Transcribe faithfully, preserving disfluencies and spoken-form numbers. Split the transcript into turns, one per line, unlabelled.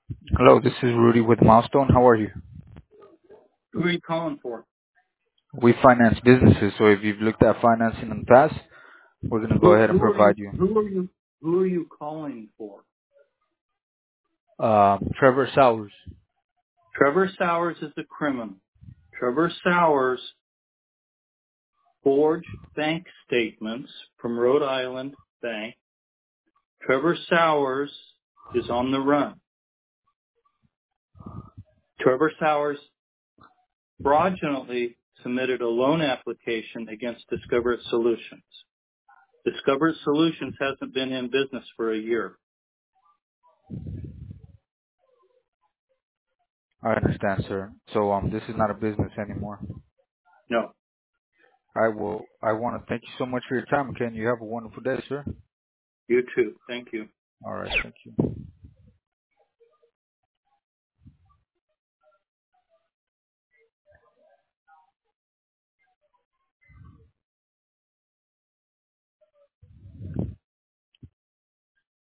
Hello, this is Rudy with Milestone. How are you?
Who are you calling for?
We finance businesses, so if you've looked at financing in the past, we're going to go
Who
ahead and
who are you
provide you.
who are you who are you calling for?
Um, Trevor Sowers.
Trevor Sowers is a criminal. Trevor Sowers forged bank statements from Rhode Island Bank. Trevor Sowers is on the run. Trevor Sowers fraudulently submitted a loan application against Discovered Solutions. Discovered Solutions hasn't been in business for a year.
I understand, sir. So um, this is not a business anymore.
No,
I will. I want to thank you so much for your time, Ken. You have a wonderful day, sir.
you too. Thank you.
All right, thank you.